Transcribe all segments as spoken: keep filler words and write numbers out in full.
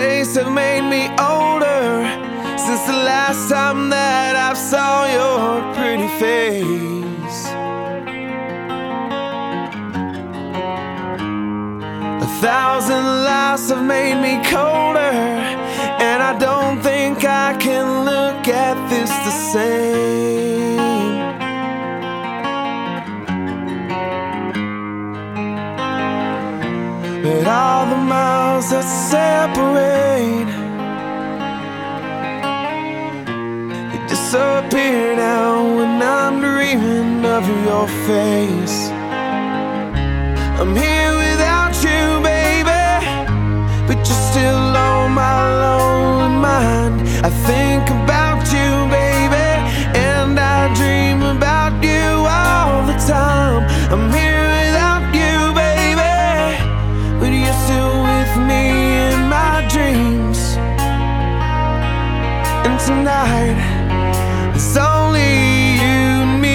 days have made me older since the last time that I saw your pretty face. A thousand lives have made me colder, and I don't think I can look at this the same. But all the miles that separate, they disappear now when I'm dreaming of your face. I'm here without you, baby, but you're still on my lonely mind. I think about you, baby, and I dream about you all the time. I'm here without you, baby, but you're still with me in my dreams. And tonight, it's only you and me.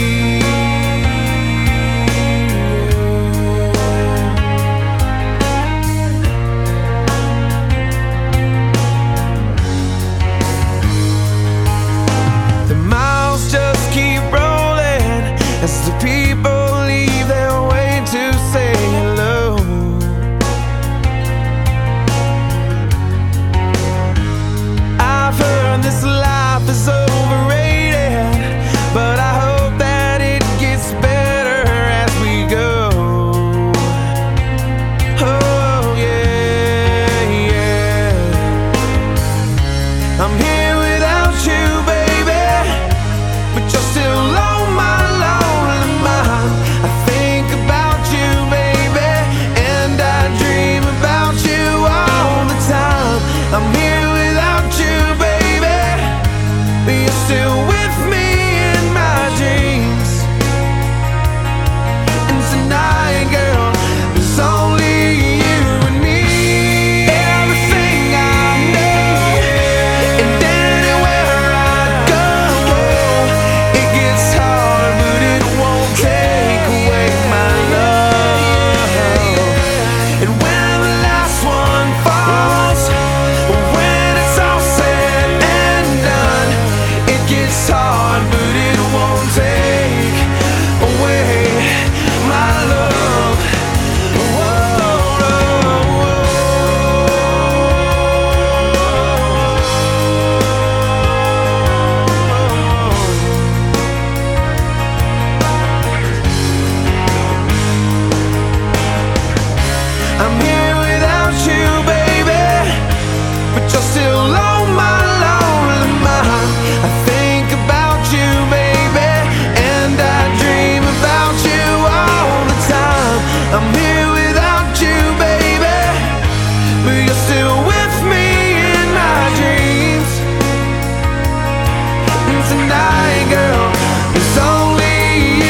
The miles just keep rolling as the people leave their way to say hello. I've heard this life is overrated, but I hope that it gets better as we go. Oh yeah, yeah. I'm here without you, baby, but you're still on my lonely mind. I think about you, baby, and I dream about you all the time. I'm here without you, baby, but you're still with me in my dreams. And tonight, girl, it's only you and me. Everything I know, and anywhere I go, it gets hard, but it won't take away my love. And when the last one falls, when it's all said and done, it gets hard, but it won't take away my love. I'm here without you, baby, but you're still on my lonely mind. I think about you, baby, and I dream about you all the time. I'm here without you, baby, but you're still with me in my dreams. And tonight, girl, it's only you.